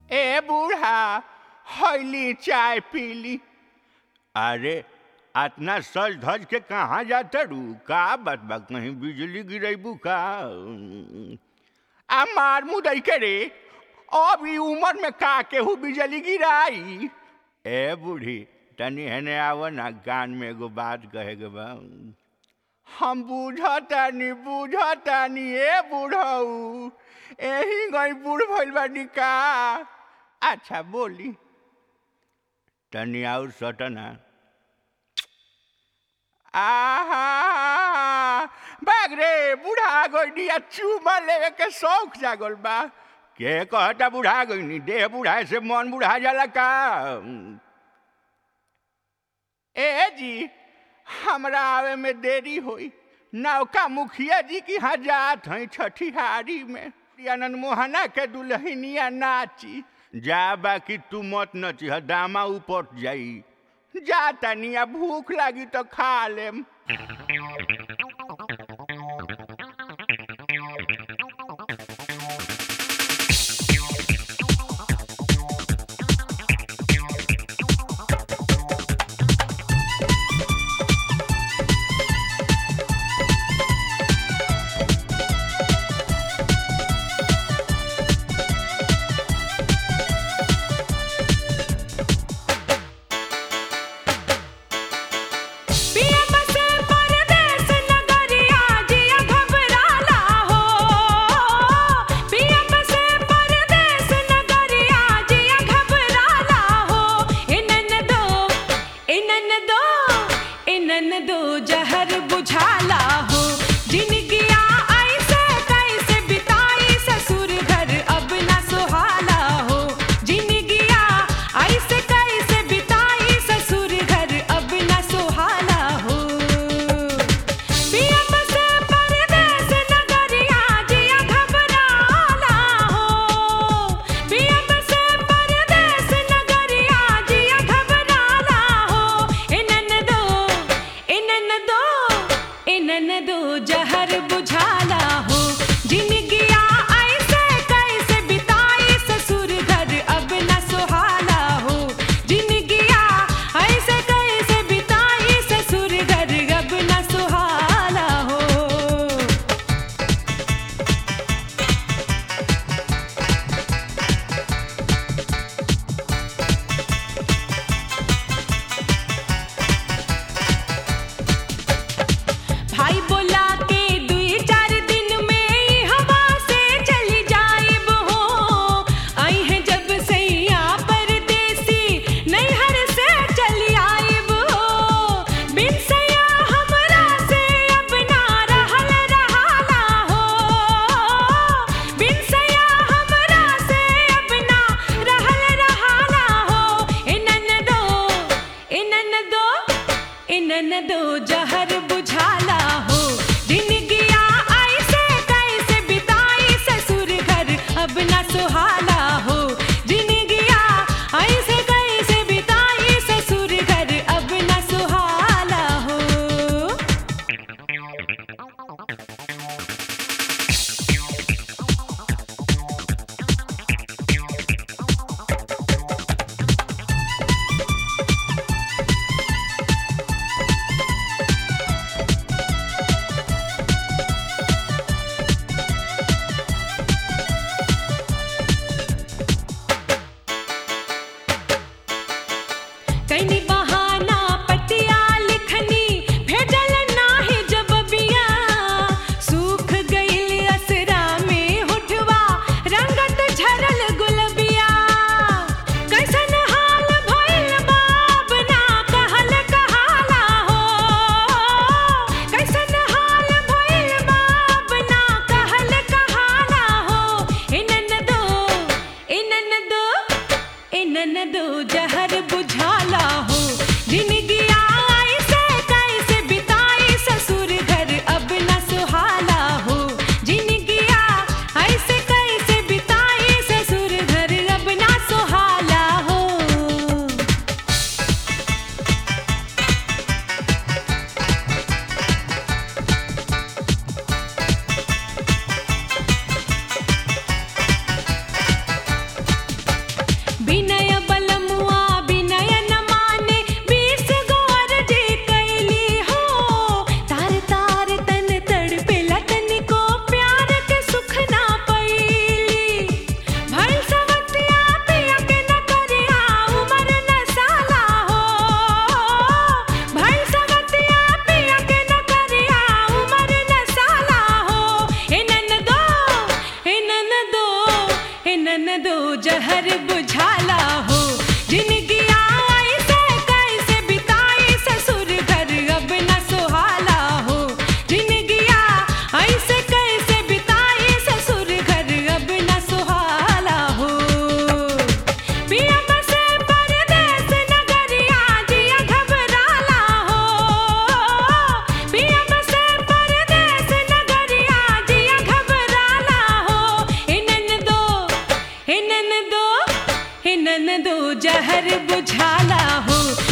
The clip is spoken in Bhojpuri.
ए बूढ़ा हईली चाय पीली। अरे इतना सज धज के कहाँ जाता रू? का बात बा, कहीं बिजली गिरेबू का? आ मार मुदई के रे, अब ई उम्र में का केहू बिजली गिराई? ए बूढ़ी तनी हेने आव ना, कान में एगो बात कहे के बा। हम बुझतानी ए बूढ़ऊ, एही गई बूढ़ भइल बानी का? अच्छा बोली। तनी और सटना। आहा भाग रे, बूढ़ा गई चूमा लेवे के शौक जागल बा। के कहता बूढ़ा गई? देह बूढ़ा से मन बूढ़ा जाला का? ए जी हमरा आवे में देरी होई, नौका मुखिया जी की यहाँ जात हैं छठिहारी में, आनंद मोहना के दुल्हनिया नाची। जा बाकी तू मत नची, दामा ऊपर जाई। जा तनिया भूख लगी तो खा लेम। विनय बलमुआ विनय न माने 20 गो अर्जी कैली हो तार तार तन तड़पेला तनिको प्यार के सुख ना पैली भइल सवतिया पिया के न करिया उमर न साला हो भइल सवतिया पिया के न करिया उमर न साला हो हे ननदो हे ननदो हे ननदो जहर बुझाला हो जिंदगी ऐसे कैसे बिताई ससुर घर अब न सुहाला हो जिंदगी ऐसे कैसे बिताई ससुर घर अब न सुहाला हो पिया बसे परदेस नगरिया जिया घबराला हो पिया बसे परदेस नगरिया जिया घबराला हो हे ननदो हे ननदो हे ननदो जहर बुझाला हो